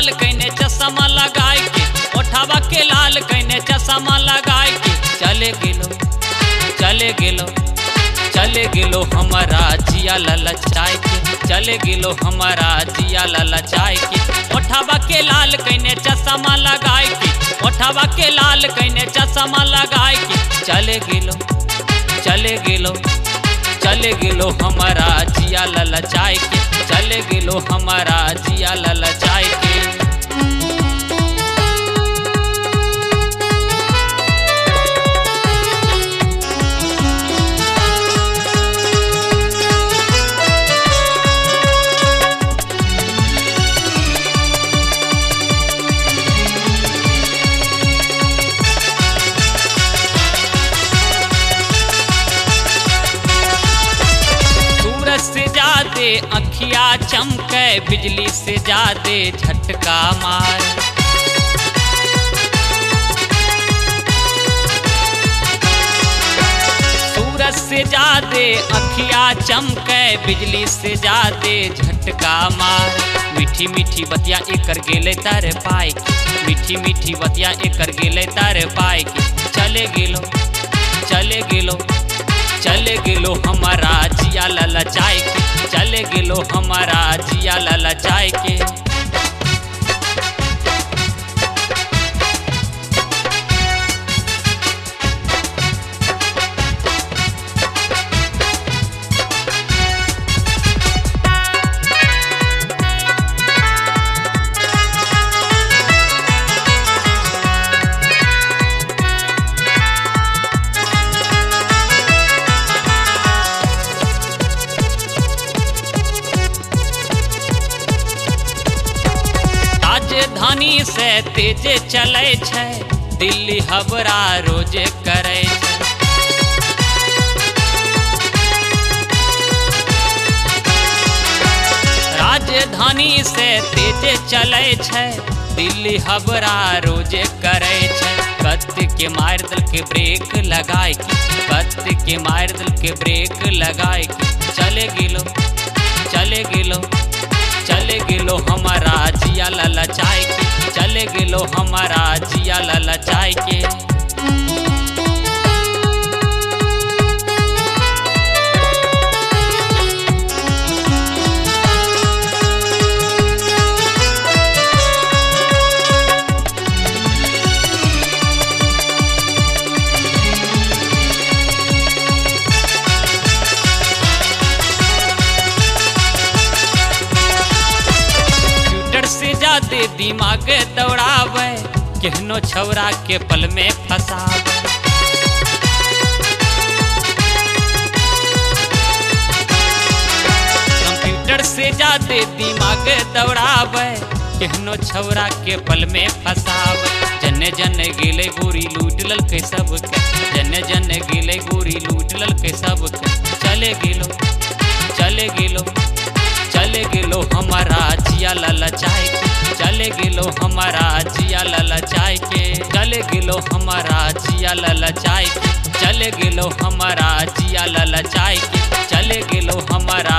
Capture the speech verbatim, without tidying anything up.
लाल कैने चश्मा लगाए के, ओठवा के लाल कैने चश्मा लगाए के, चले गेलो चले गेलो चले गेलो हमारा जिया ललचाए के, चले गेलो हमारा जिया ललचाए के। ओठवा के लाल कैने चश्मा लगाए के, ओठवा के लाल कैने चश्मा लगाए के, चले गेलो चले गेलो चले गेलो हमारा जिया ललचाए के, चले गेलो हमारा जिया ललचाए के। से जादे अखिया चमके, बिजली से जादे झटका मार। सूरज से जादे अखिया चमके, बिजली से जादे झटका मार। मीठी मीठी बतिया एकर गेले तर पाए के, मीठी मीठी बतिया एकर गेले तर पाए के, चले गेलो चले गेलो चले गेलो हमारा जिया ललचाए के, चले गेलो हमारा जिया ललचाए के। राजधानी से तेज चले छै, दिल्ली हबरा रोजे करे छै। राजधानी से तेज चले छै, दिल्ली हबरा रोजे करे छै। कत्ते के मार दल के ब्रेक लगाए के, कत्ते के मार दल के ब्रेक लगाए के, चले गेलो चले गेलो चले गेलो हमारा जिया ललचाए के, चले गेलो हमारा जिया ललचाए के। से जादे दिमाग दौड़ावे, केहनो छौरा के पल में फंसावे। कंप्यूटर से जादे दिमाग दौड़ावे, केहनो छौरा के पल में फंसावे। जने जने गेले गोरी लूट लल के सबके, जने जने गेले गोरी लूट लल के सबके, चले गेलो चले गेलो चले गेलो हमारा जिया ललचाए के, चले गेलो हमारा जिया ललचाए के, चले गेलो हमारा जिया ललचाए के, चले गेलो हमारा जिया ललचाए के, चले गेलो हमारा